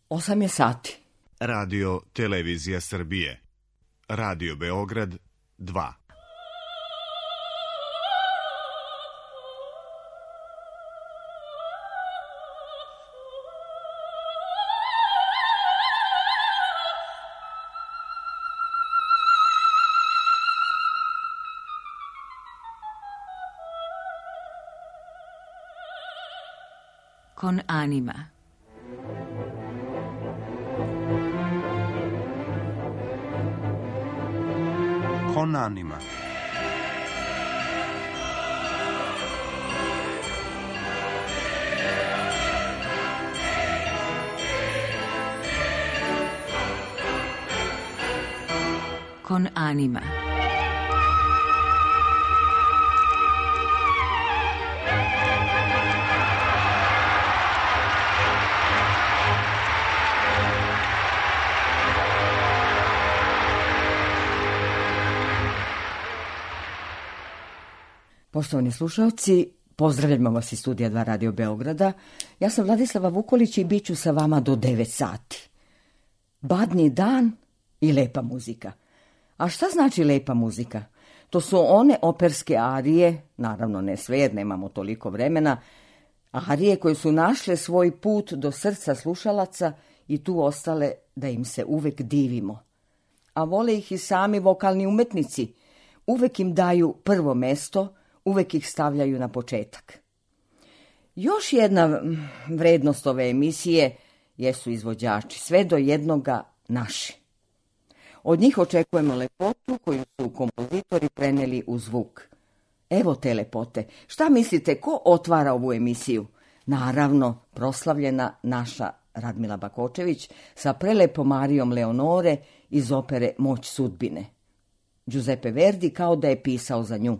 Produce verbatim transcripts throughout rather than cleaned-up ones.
Osam je sati. Radio Televizija Srbije. Radio Beograd dva. Con anima. Con anima. Con anima. Poštovani slušalci, pozdravljamo vas iz studija dva Radio Beograda. Ja sam Vladislava Vukolić i bit ću sa vama do devet sati. Badnji dan i lepa muzika. A šta znači lepa muzika? To su one operske arije, naravno ne sve jer nemamo toliko vremena, arije koje su našle svoj put do srca slušalaca i tu ostale da im se uvek divimo. A vole ih i sami vokalni umetnici. Uvek im daju prvo mesto, uvek ih stavljaju na početak. Još jedna vrednost ove emisije jesu izvođači, sve do jednoga naši. Od njih očekujemo lepotu koju su kompozitori preneli u zvuk. Evo te lepote. Šta mislite, ko otvara ovu emisiju? Naravno, proslavljena naša Radmila Bakočević sa prelepom arijom Leonore iz opere Moć sudbine. Giuseppe Verdi kao da je pisao za nju.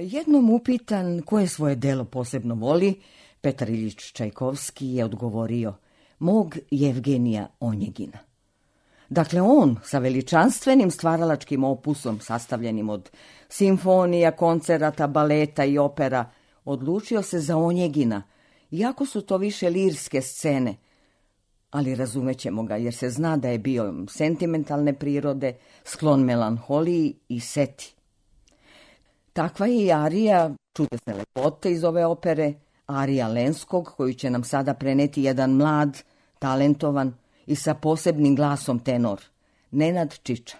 Jednom upitan koje svoje delo posebno voli, Petar Iljič Čajkovski je odgovorio: mog Jevgenija Onjegina. Dakle, on sa veličanstvenim stvaralačkim opusom sastavljenim od simfonija, koncerata, baleta i opera odlučio se za Onjegina, iako su to više lirske scene, ali razumećemo ga jer se zna da je bio sentimentalne prirode, sklon melanholiji i seti. Takva je i arija čudesne lepote iz ove opere, arija Lenskog, koju će nam sada preneti jedan mlad, talentovan i sa posebnim glasom tenor, Nenad Čiča.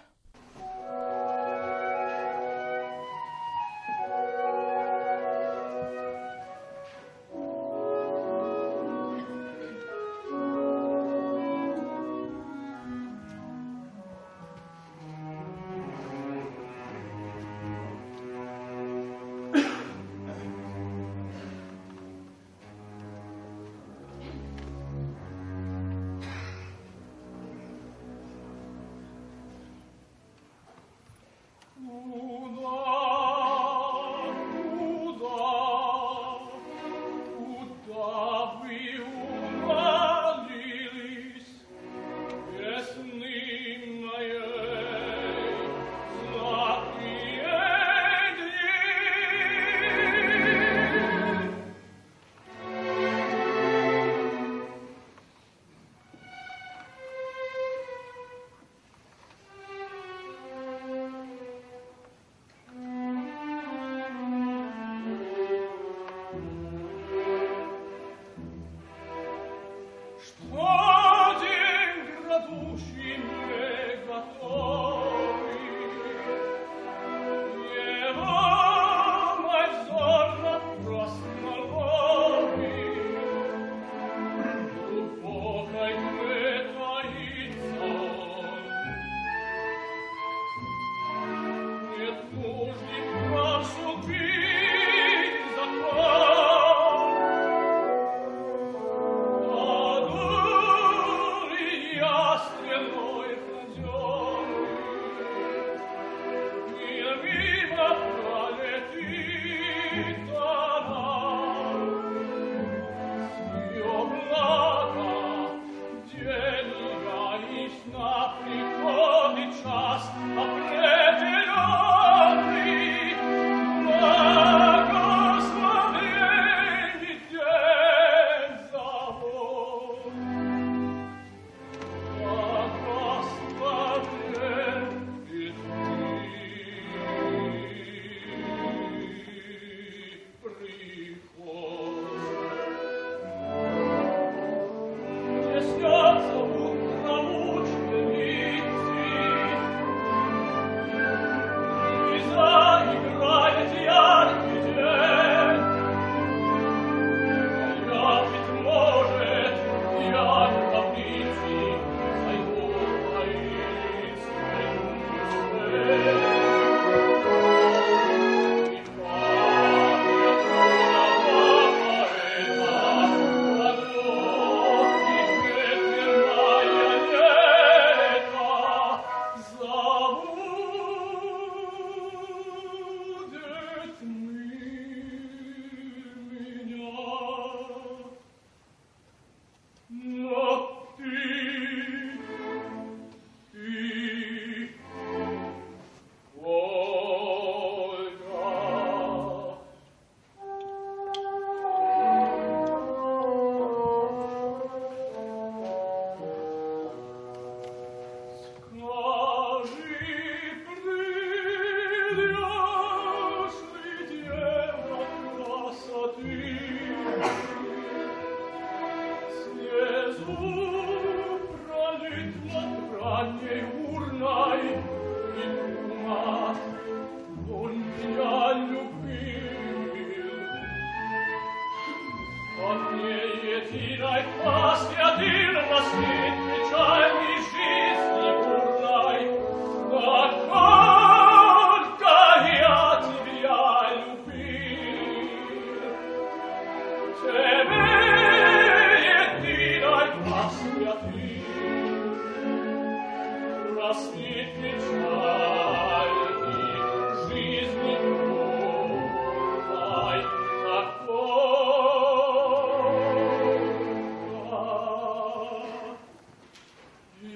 Жизни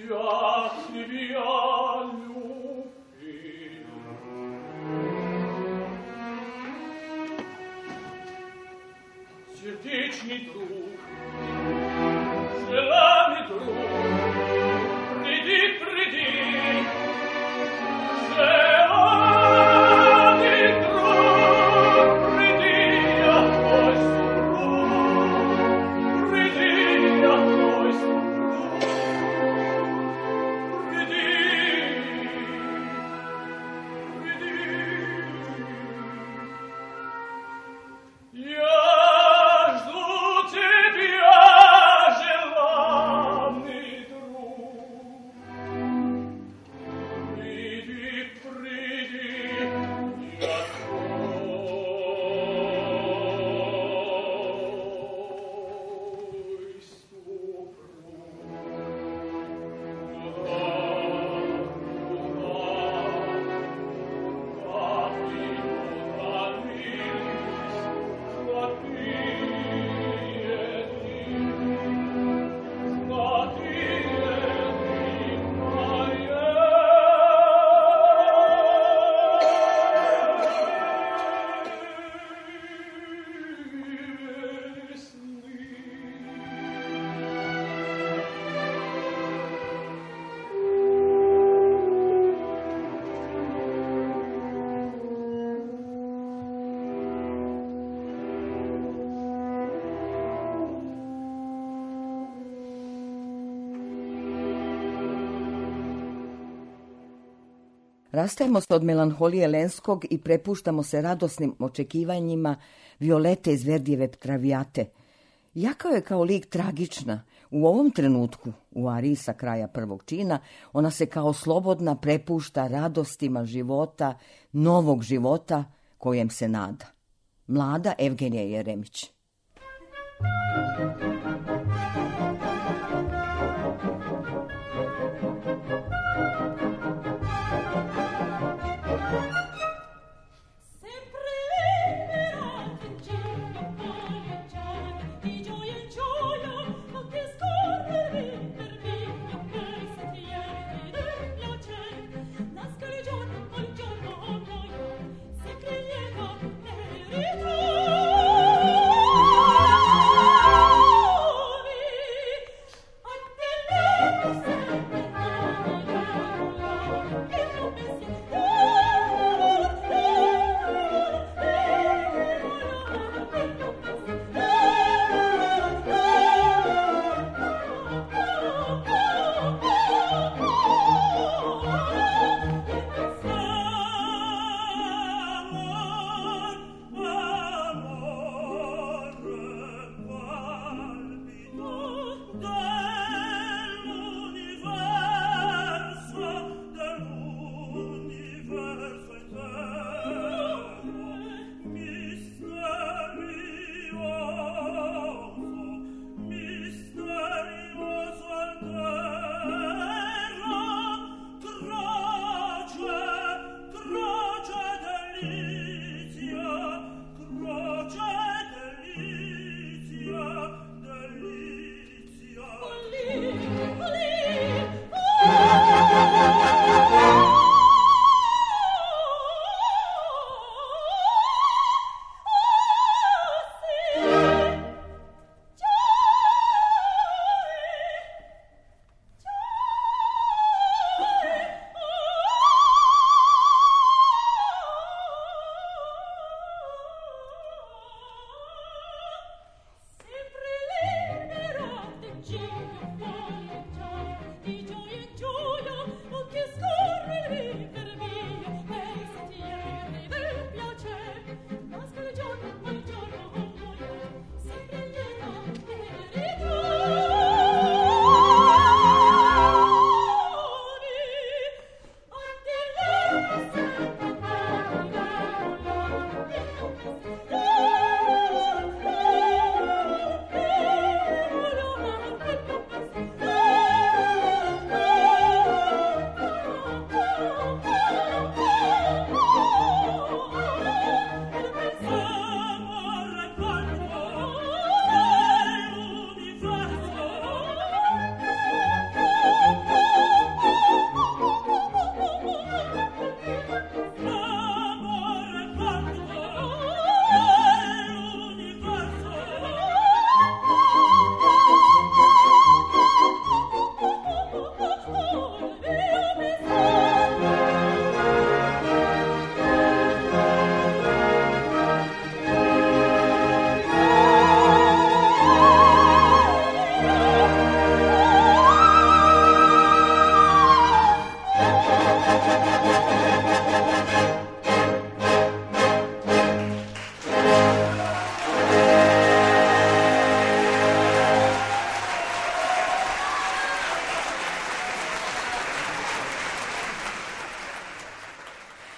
Rastajemo se od melanholije Lenskog i prepuštamo se radosnim očekivanjima Violete iz Verdijeve Traviate. Jaka je kao lik tragična. U ovom trenutku, u ariji sa kraja prvog čina, ona se kao slobodna prepušta radostima života, novog života kojem se nada. Mlada Evgenija Jeremić. Oh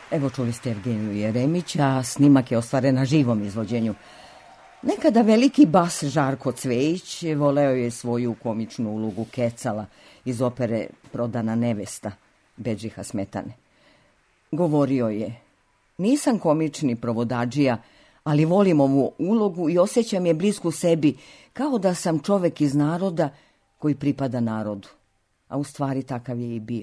Evo čuli ste Evgeniju Jeremića, snimak je ostvaren na živom izvođenju. Nekada veliki bas Žarko Cvejić voleo je svoju komičnu ulogu Kecala iz opere Prodana nevesta Bedžiha Smetane. Govorio je: nisam komični provodadžija, ali volim ovu ulogu i osjećam je blisku sebi, kao da sam čovek iz naroda koji pripada narodu. A u stvari takav je i bio.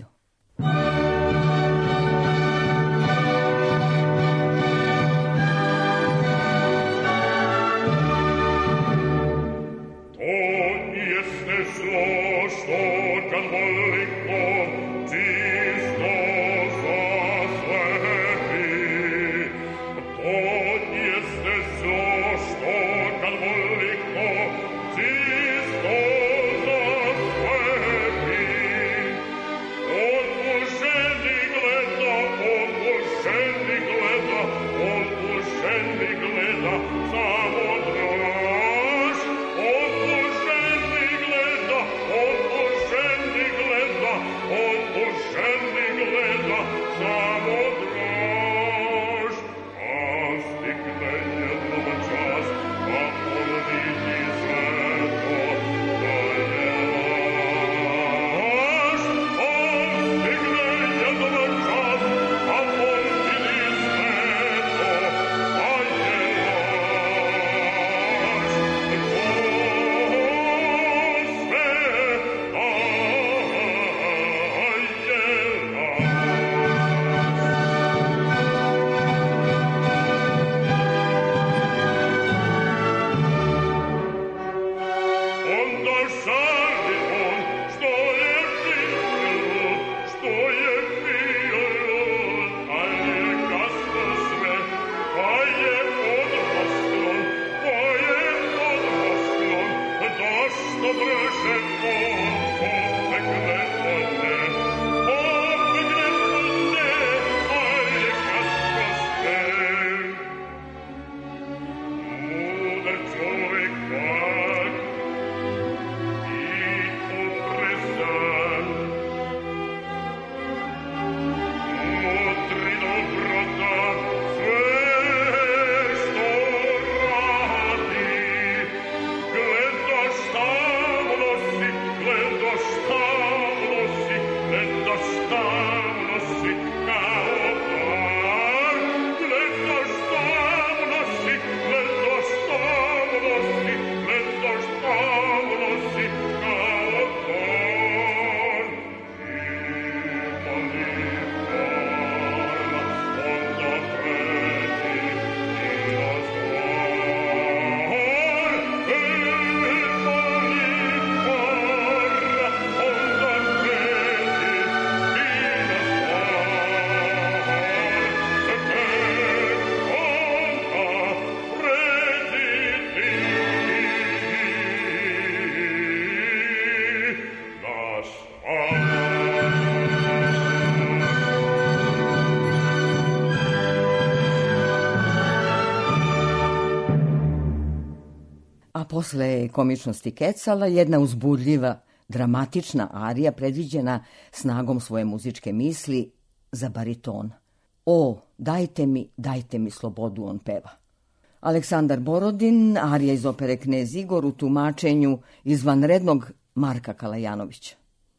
A posle komičnosti Kecala jedna uzbudljiva, dramatična arija predviđena snagom svoje muzičke misli za bariton. O, dajte mi, dajte mi slobodu, on peva. Aleksandar Borodin, arija iz opere Knez Igor u tumačenju izvanrednog Marka Kalajanovića.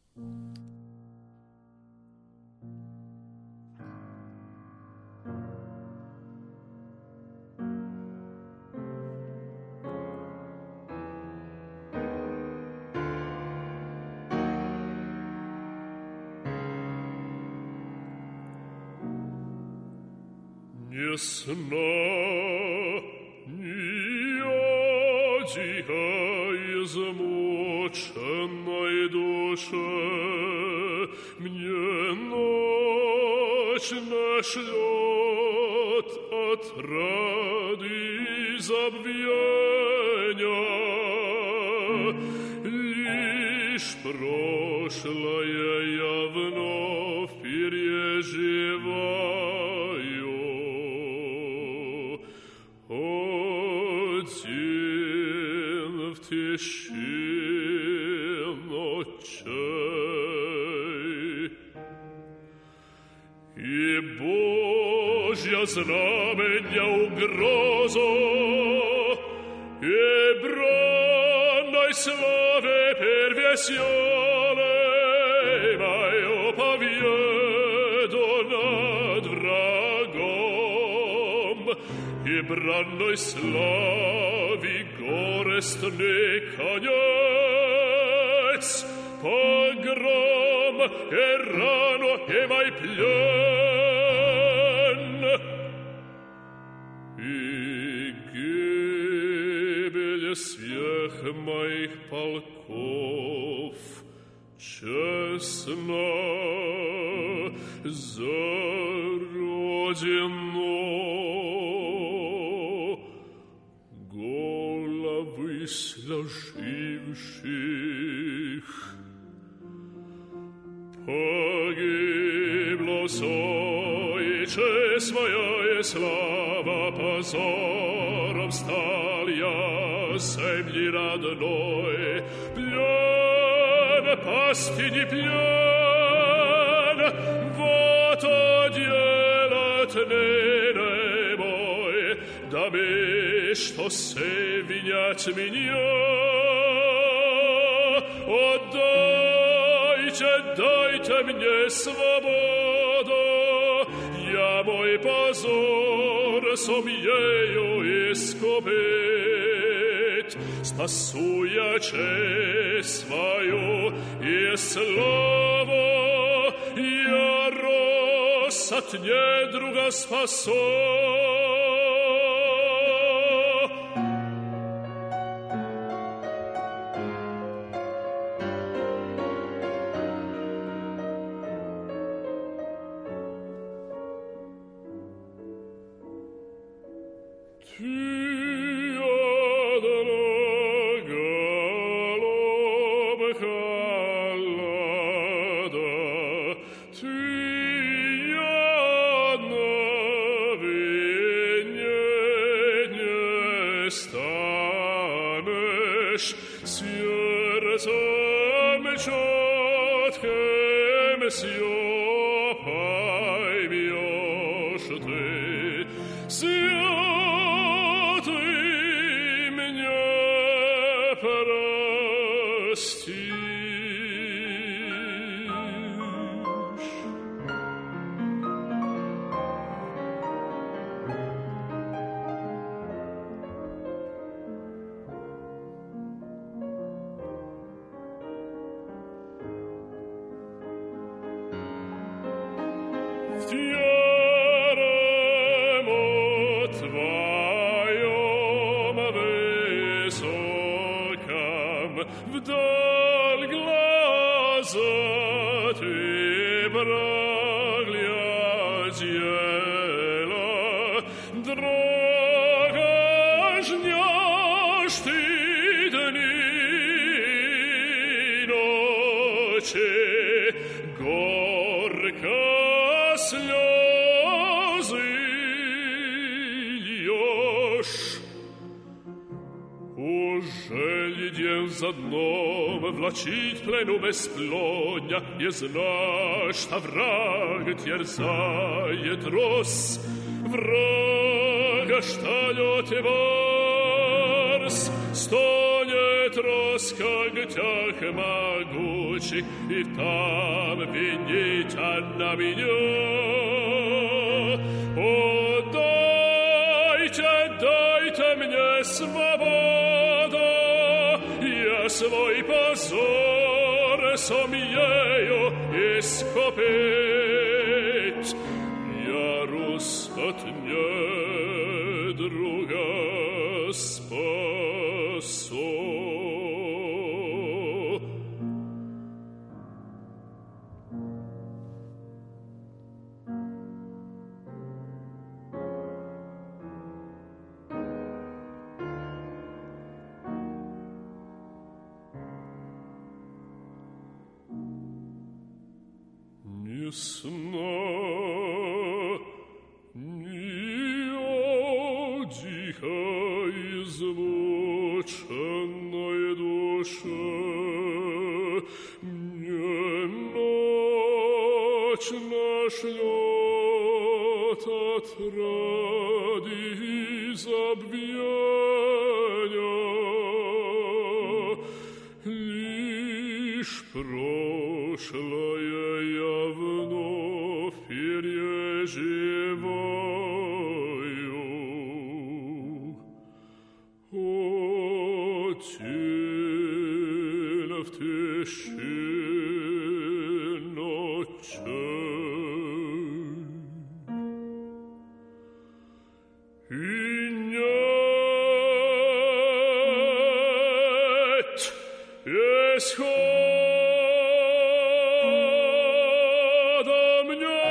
Nie sna, ni odzichaj zmученной dusze, mnie noć нашлет отрады забвения, лишь прошлое я вновь переживаю. Один в тиши ночей, и боль Božja znamenja ugrozo i brannoj slave per vjesione majo povjedo nad vragom i brannoj slavi gorest nekonjec pogrom e rano e maj pljen i gibelje svih mojih polkov česna zarođeno головы сложивших погибло сой честь моя и слава позором стал я земли родной плен пасти не плен вот оделат ныне мой да мы что се винять меня отдайте, дайте мне свободу я мой позор сумею искупить спасу я честь свою и славу я рос от недруга спасу. Вдаль глаза ты проглядела, дорога жнешь ты дни ночи, горько слезы льешь. Уже ли день за дном влачить плену бесплодня, не знаешь, что враг терзает рос, врага шталет и ворс, стонет рос, как тях могучий, и там винить она меня. О, дайте, дайте мне свободу, я свой позор сумею искупить. Я рус от недруга спасу. Ни сна, ни тихой звученной душе, не ночь нашлет života tradi zabijanja, niš prošla je javno firje živoju. O tjel v tišino čel i njet je shodom nja.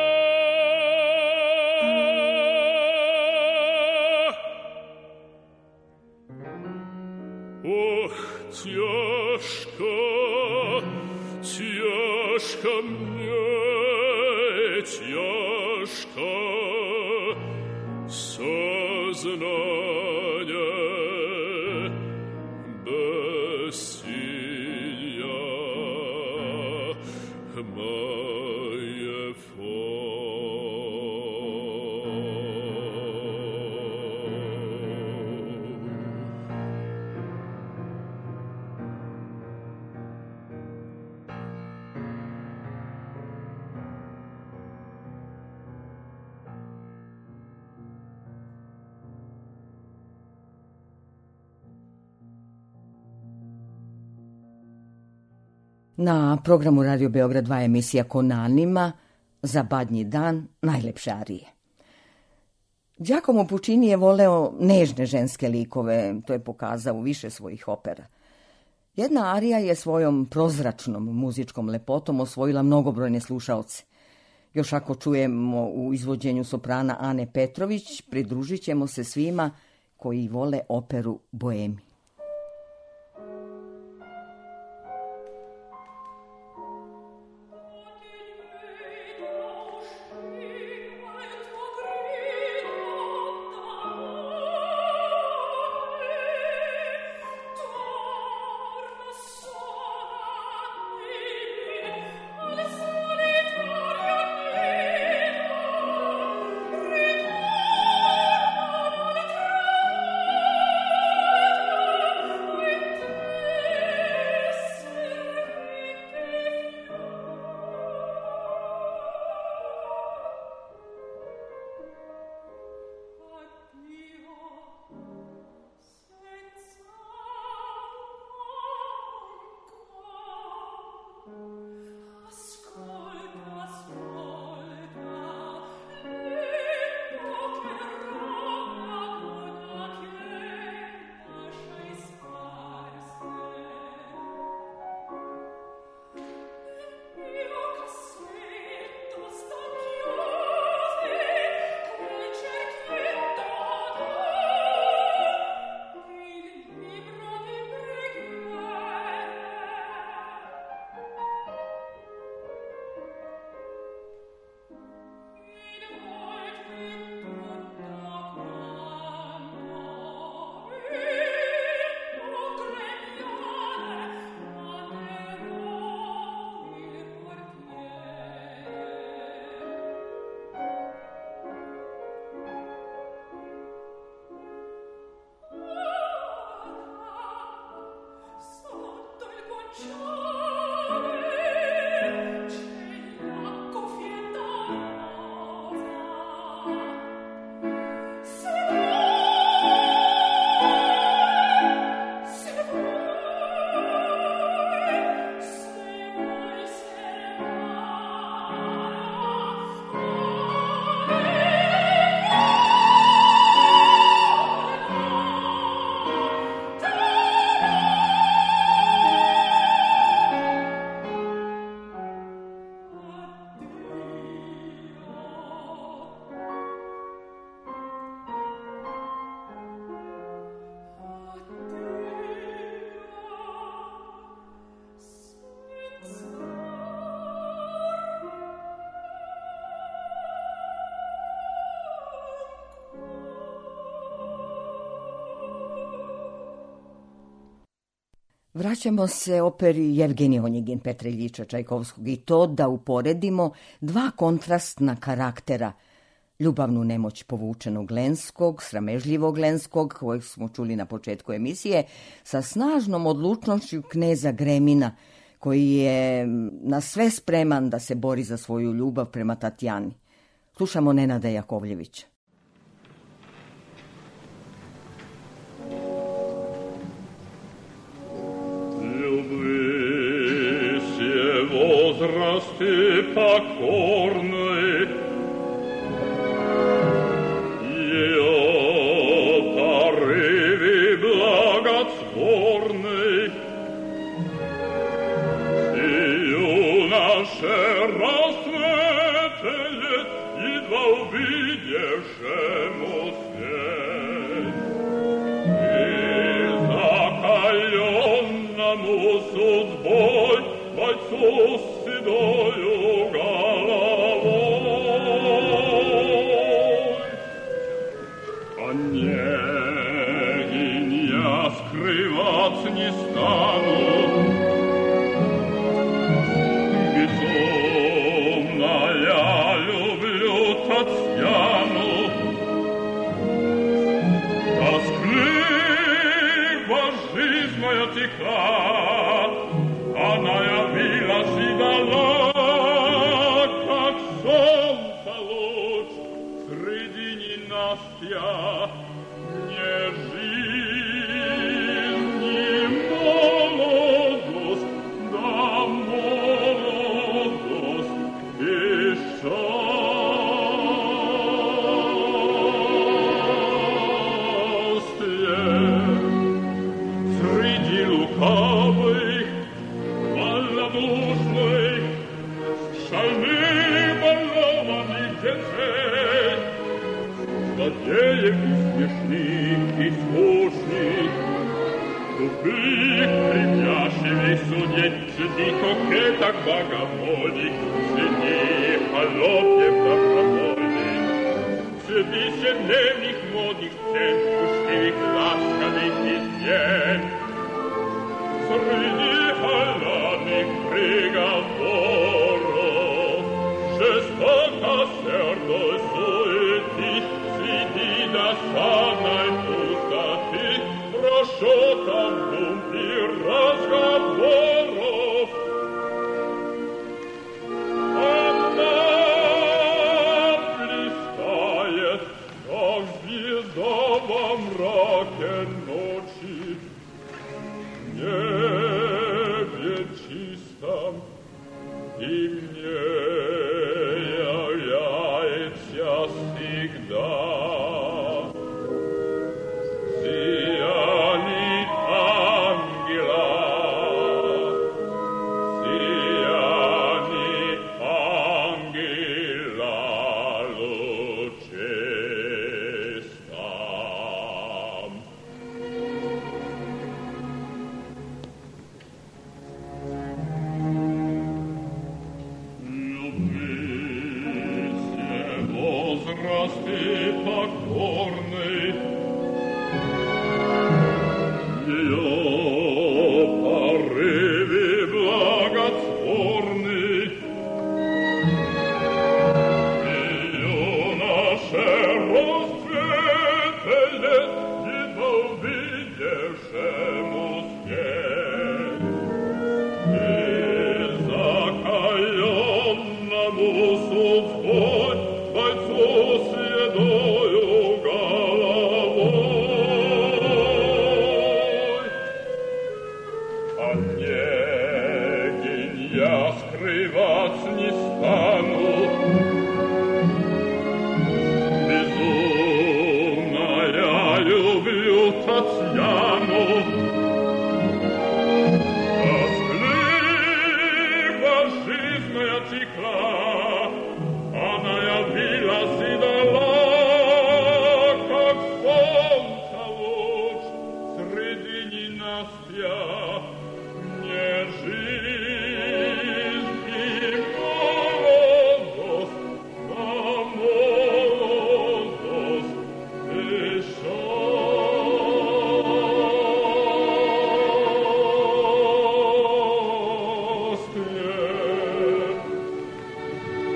Oh, tjaška, tjaška mnje, tjaška saznanje besilja moje fo. Na programu Radio Beograd dva emisija Kon Anima, za Badnji dan najlepše arije. Giacomo Puccini je voleo nežne ženske likove, to je pokazao u više svojih opera. Jedna arija je svojom prozračnom muzičkom lepotom osvojila mnogobrojne slušaoce. Još ako čujemo u izvođenju soprana Ane Petrović, pridružit ćemo se svima koji vole operu Boemi. Vraćamo se operi Jevgenij Onjegin Petra Iljiča Čajkovskog i to da uporedimo dva kontrastna karaktera, ljubavnu nemoć povučenog Lenskog, sramežljivog Lenskog, kojeg smo čuli na početku emisije, sa snažnom odlučnošću kneza Gremina, koji je na sve spreman da se bori za svoju ljubav prema Tatjani. Slušamo Nenada Jakovljevića. Любви се возрасти покорной, ее порывы благотворны, и юноше расцветает, едва увидевшему свет, и закаленному судьбой бойцу с седою головой. Онегин я скрываться не стану, безумно я люблю Татьяну, тоскливо жизнь моя текла, она явилась и дала, как солнце луч среди ненастья, не жизнь, не молодость, да молодость и счастье. Среди лукавых, малодушных, шальных, балованных детей, злодеев и смешных, и скучных, тупых, притяжливых судей, среди кокеток богомольных, среди холопьев добровольных, среди ежедневных модных сцен, пустых, ласковых песен, среди холодных приговоров, жестоко сердой суеты, среди досадной пустоты, прошётом дум и разговоров. Она блистает, как звезда во мраке ночи, в небе чистом, и мне является всегда. Сиянит ангела, сиянит ангела лучистом. Возрасты покорный, ее порывы благотворны, ее наше расцветает, едва увидевшему свет, и закаленному судьбой бойцу с седою головой. Онегин я скрываться не стану, безумно я люблю Татьяну, тоскливо жизнь моя текла, она явилась и дала, как солнце луч среди ненастья, не жизнь и молодость, а молодость и счастье.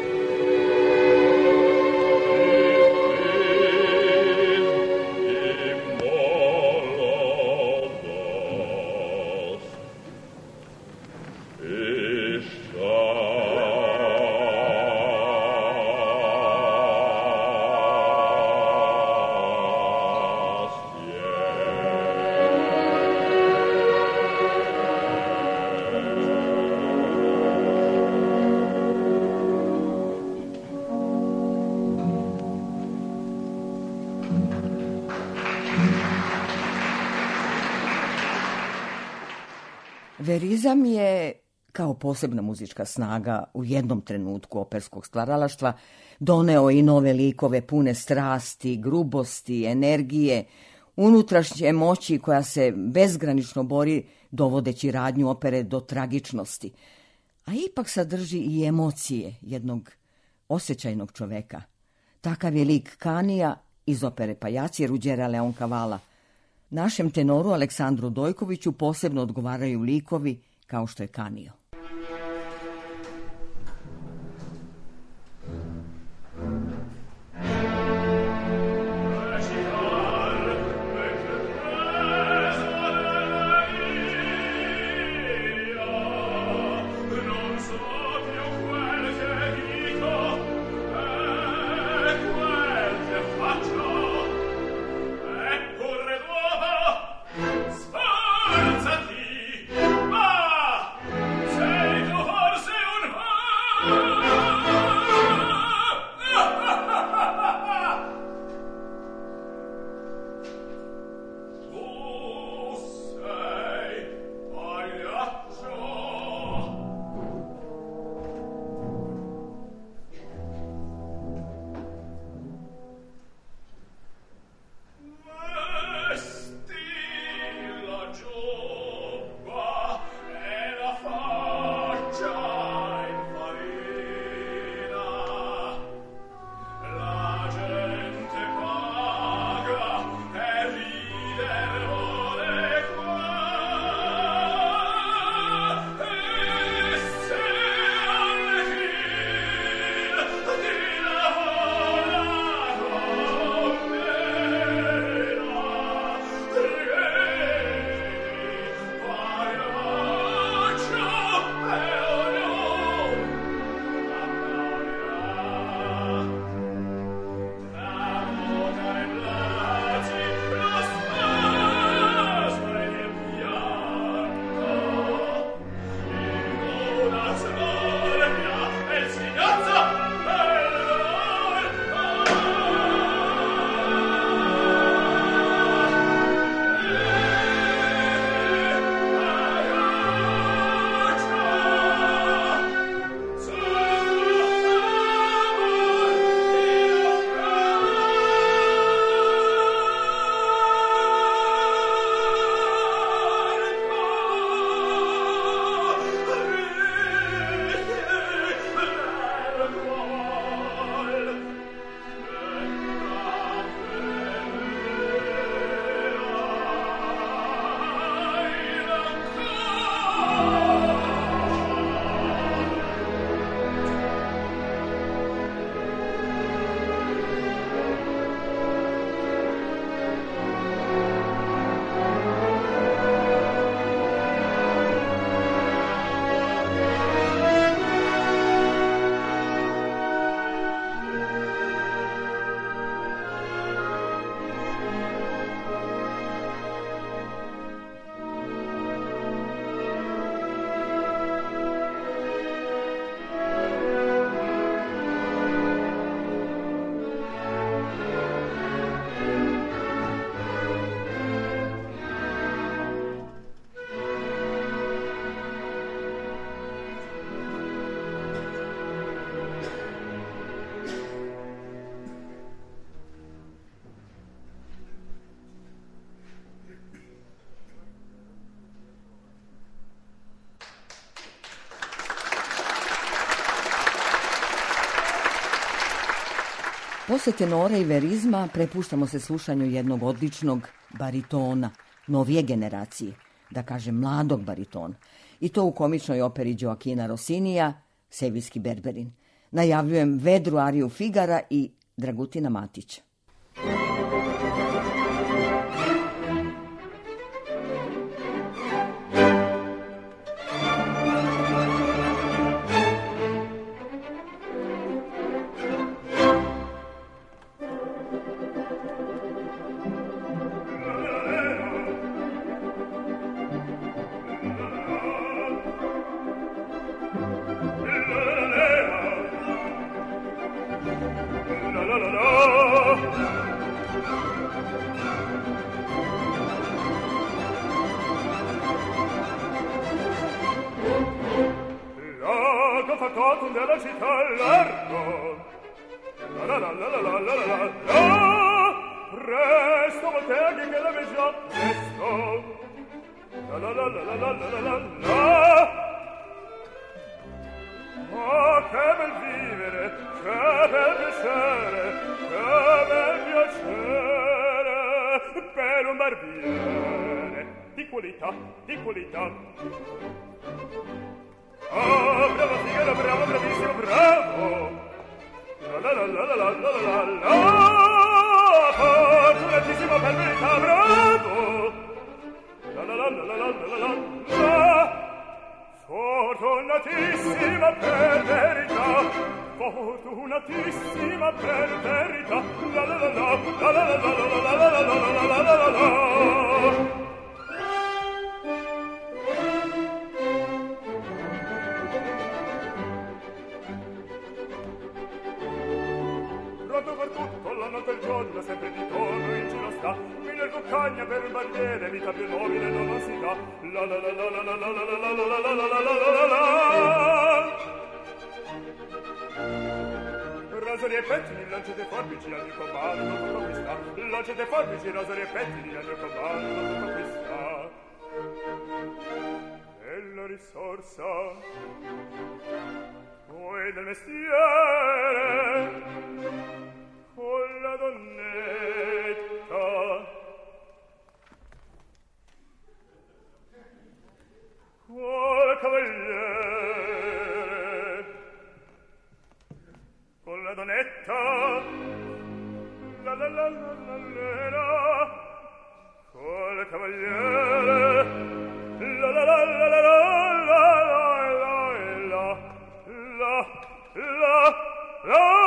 Verizam je kao posebna muzička snaga u jednom trenutku operskog stvaralaštva doneo i nove likove pune strasti, grubosti, energije, unutrašnje moći koja se bezgranično bori dovodeći radnju opere do tragičnosti, a ipak sadrži i emocije jednog osjećajnog čoveka. Takav je lik Kanija iz opere Pajaci Ruđera Leoncavala. Našem tenoru Aleksandru Dojkoviću posebno odgovaraju likovi kao što je Kanio. Posle tenora i verizma prepuštamo se slušanju jednog odličnog baritona, novije generacije, da kažem mladog baritona. I to u komičnoj operi Gioachina Rossinija, Sevijski Berberin. Najavljujem vedru ariju Figara i Dragutina Matića. La la la la che fa conto della città largo. La la la la la la la la la. Presto, botteghi che la veggio, presto. La la la la la la la la la. Oh, che bel vivere, che bel piacere, che bel piacere per un barbiere di qualità, di qualità. Oh, bravo Figaro, bravo, bravissimo, bravo. La la la la la la la la la. Fortunatissimo per verità, bravo. La la la la la la la la la. Fortunatissima per verità, fortunatissima per verità, la la la la, la la la la la la la la la la la la. Pronto per tutto, la notte e il giorno, sempre di torno in giro sta, mille cuccagna per il barbiere, vita più nobile non si dà, la la la la la la la la la la la la la la la. Rasori e pettini, lancete forbici al mio compagno, non tutto qui sta, lancete forbici, rasori e pettini al mio compagno, non tutto qui sta. E la risorsa, voi del mestiere, con la donnetta, col cavaliere, con la donnetta, la la la la la la, col cavaliere, la la la la la la la la la la.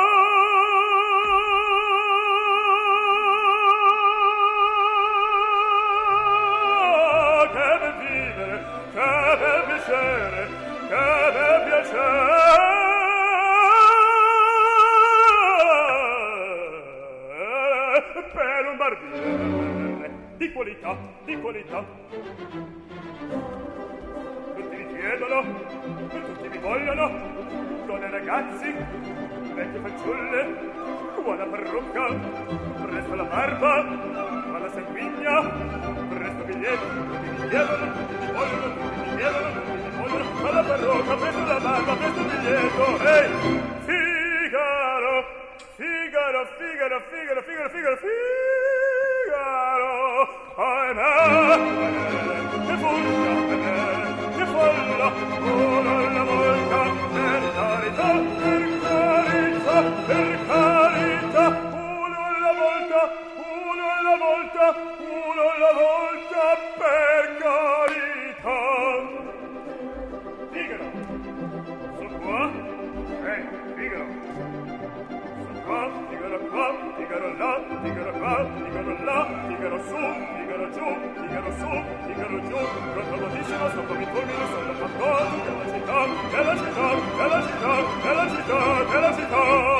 Di qualità, di qualità. Tutti mi chiedono, tutti mi vogliono, donne e ragazzi, vecchie fanciulle, buona parrucca, presto la barba, ma la sanguigna, presto biglietti, tutti mi chiedono, tutti mi vogliono, tutti mi chiedono, tutti mi vogliono, ma la parrucca, presto la barba, presto biglietto, ehi, Figaro, Figaro, Figaro, Figaro, Figaro, Figaro, Figaro, ahimè, che furia, che folla, una alla volta, per carità, per carità, per carità, uno alla volta, uno alla volta, uno alla volta, per carità. Figaro, sono qua, eh, Figaro. Qua, Figaro qua, Figaro là, Figaro qua, Figaro là, Figaro su, Figaro giù, Figaro su, Figaro giù, pronto sto come fulmine, sono fatto della città, della città, della città, della città, della città.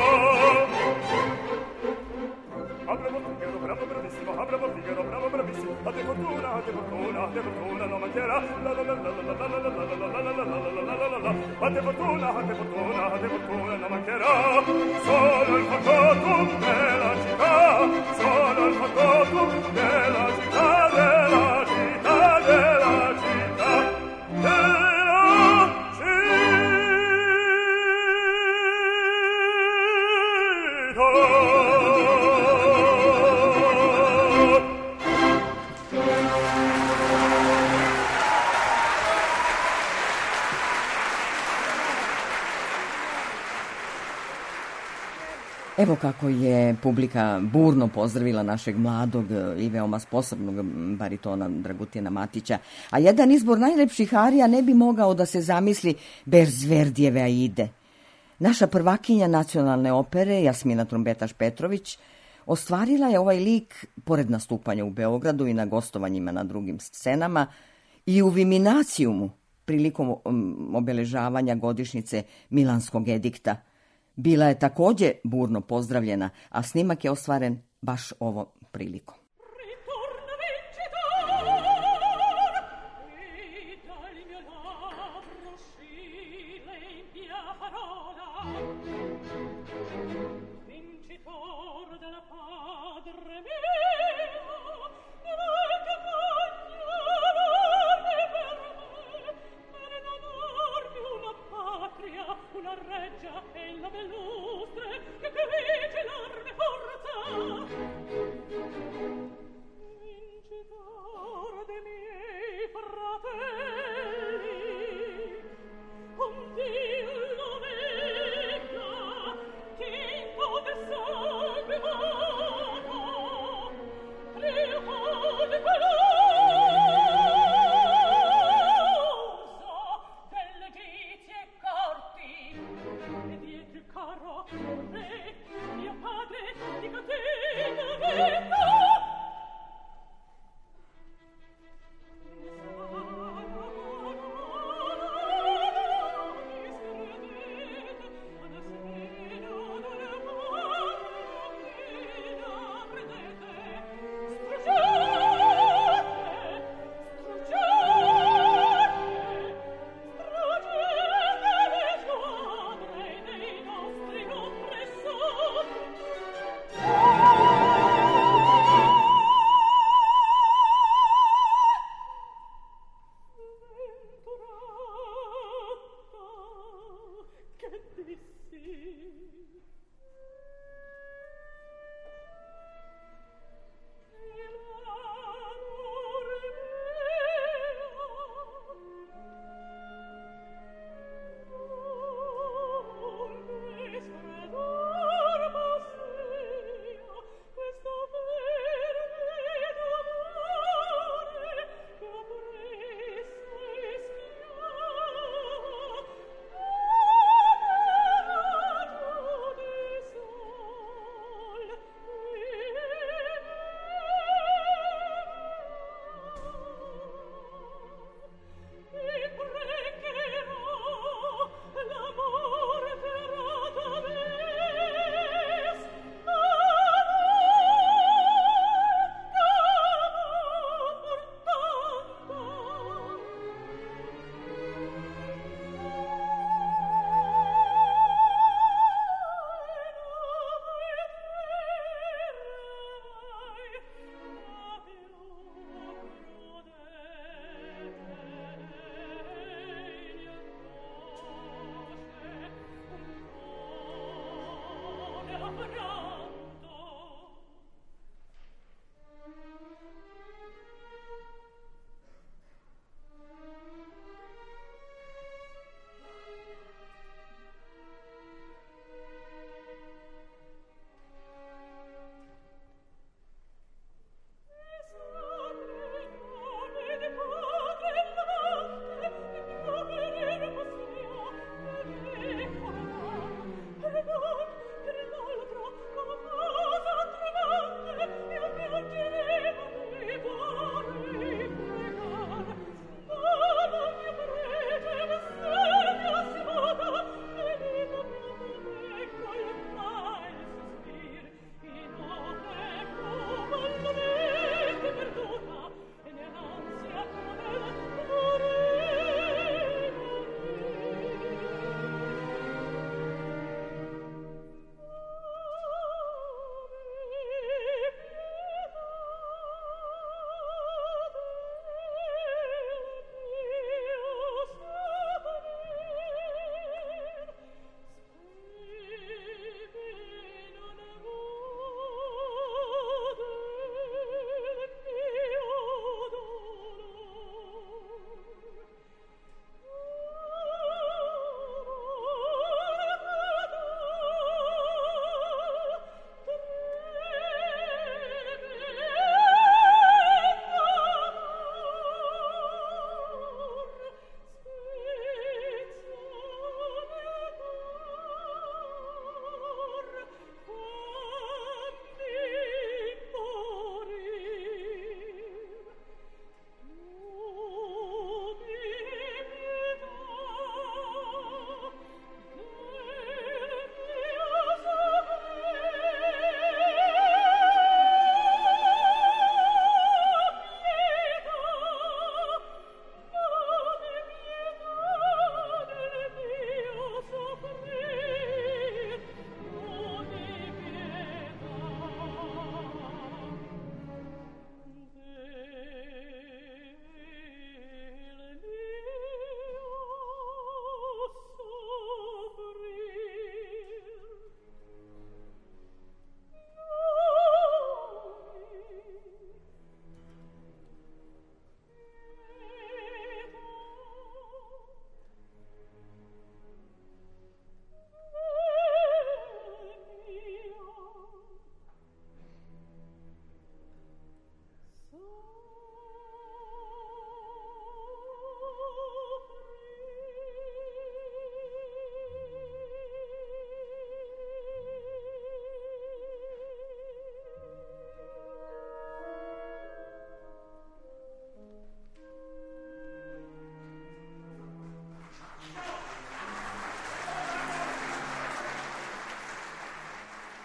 Ah, bravo Figaro, bravo bravissimo, ah, bravo Figaro, bravo bravissimo, a te fortuna, a te fortuna, a te fortuna, non mancherà, la la la la la la la la la la la la la la la la, a te fortuna, a te fortuna, a te fortuna, non mancherà, solo il factotum della città, solo il factotum della città, della città, della città, della Evo kako je publika burno pozdravila našeg mladog i veoma sposobnog baritona Dragutina Matića, a jedan izbor najlepših arija ne bi mogao da se zamisli bez Verdijeve Aide. Naša prvakinja nacionalne opere, Jasmina Trombetaš-Petrović, ostvarila je ovaj lik, pored nastupanja u Beogradu i na gostovanjima na drugim scenama, i u Viminacijumu, prilikom obeležavanja godišnjice Milanskog edikta. Bila je također burno pozdravljena, a snimak je ostvaren baš ovom prilikom. Italia, la reggia e la bellustre che vige l'arme forza vincitor de miei fratelli un Dio lo veglia tinto del sangue vago triunfo di pelosa delle gizie corti e dietro il carro re mio padre di catena vetta Strugete le squadre dei nostri non pressati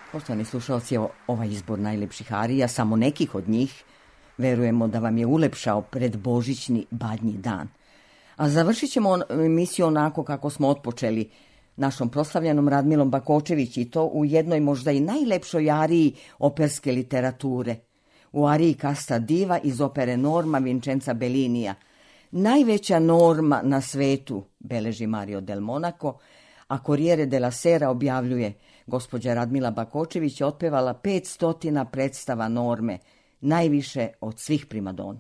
Poštovani slušalci, ovaj izbor najlepših arija, samo nekih od njih, verujemo da vam je ulepšao predbožićni badnji dan. A završit ćemo emisiju onako kako smo otpočeli, našom proslavljenom Radmilom Bakočević, i to u jednoj možda i najlepšoj ariji operske literature, u ariji Casta diva iz opere Norma Vincenza Bellinija. Najveća norma na svetu, beleži Mario del Monaco, a Corriere della Sera objavljuje: gospođa Radmila Bakočević je otpevala pet stotina predstava Norme, najviše od svih primadona.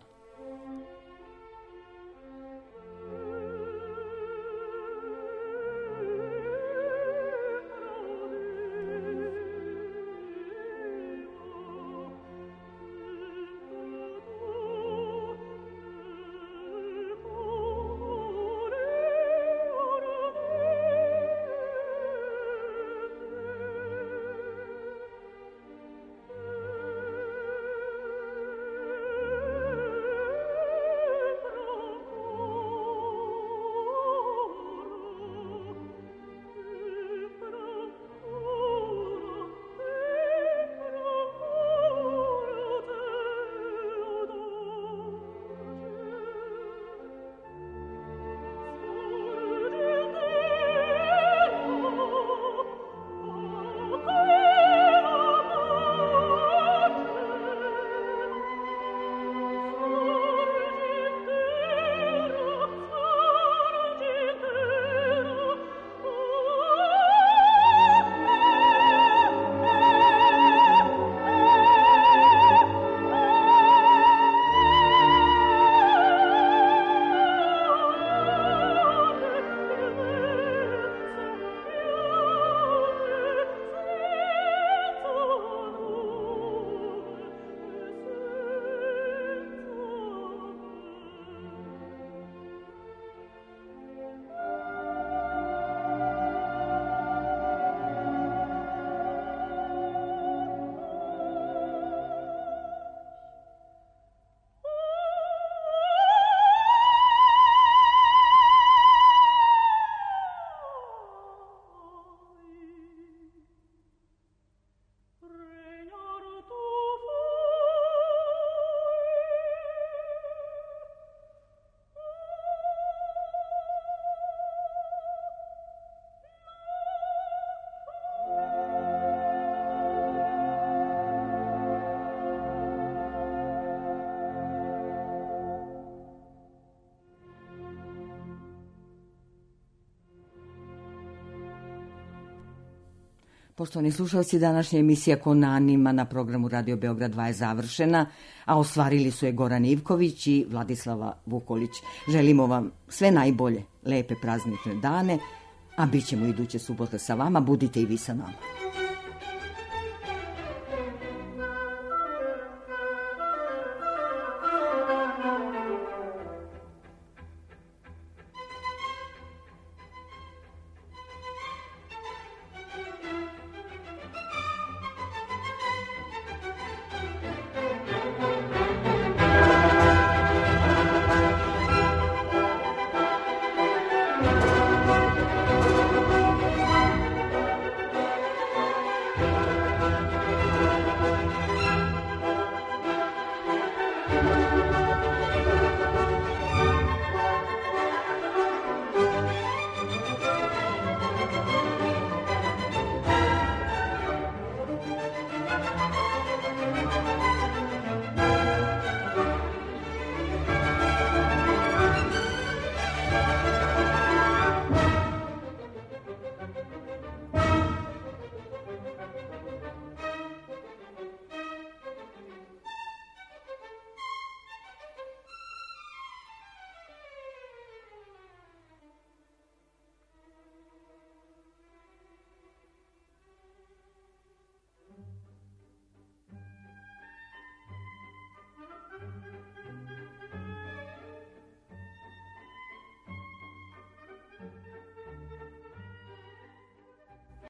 Poštovani slušalci, današnja emisija Kon anima na programu Radio Beograd dva je završena, a ostvarili su je Goran Ivković i Vladislava Vukolić. Želimo vam sve najbolje, lepe praznične dane, a bit ćemo iduće subote sa vama, budite i vi sa nama.